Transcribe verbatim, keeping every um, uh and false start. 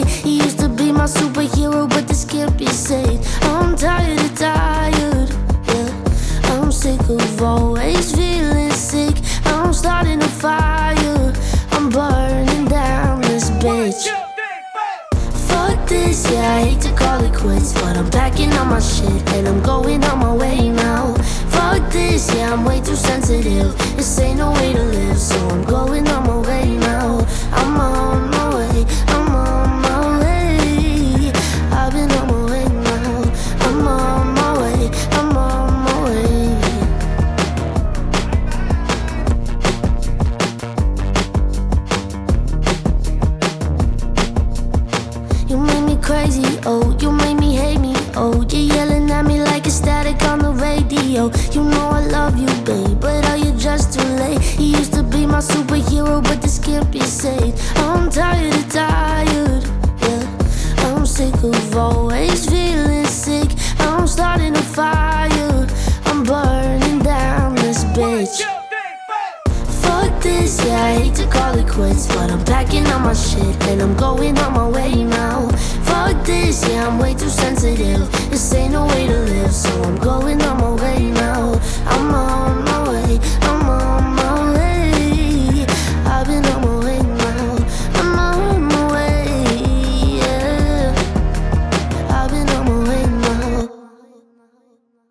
late. He used to be my superhero, but this can't be saved. I'm tired of tired, yeah. I'm sick of always feeling sick. I'm starting a fire, I'm burning down this bitch. Fuck this, yeah, I hate to call it quits, but I'm packing up my shit and I'm going on my way now. Fuck this, yeah, I'm way too sensitive. This ain't no way to live, so I'm going on my way now. I'm on my way, I'm on my way. I've been on my way now. I'm on my way, I'm on my way. You make me crazy, oh, you make me hate me, oh. You're yelling at me like it's static on the radio. You know I love you, babe, but are you just too late? You used to be my superhero, but this can't be saved. I'm tired of tired, yeah. I'm sick of always feeling sick. I'm starting a fire, I'm burning down this bitch. Fuck this, yeah, I hate to call it quits, but I'm packing up my shit and I'm going on my way now. Fuck this, yeah, I'm way too sensitive. This ain't no way to live, so I'm going on my way now. I'm on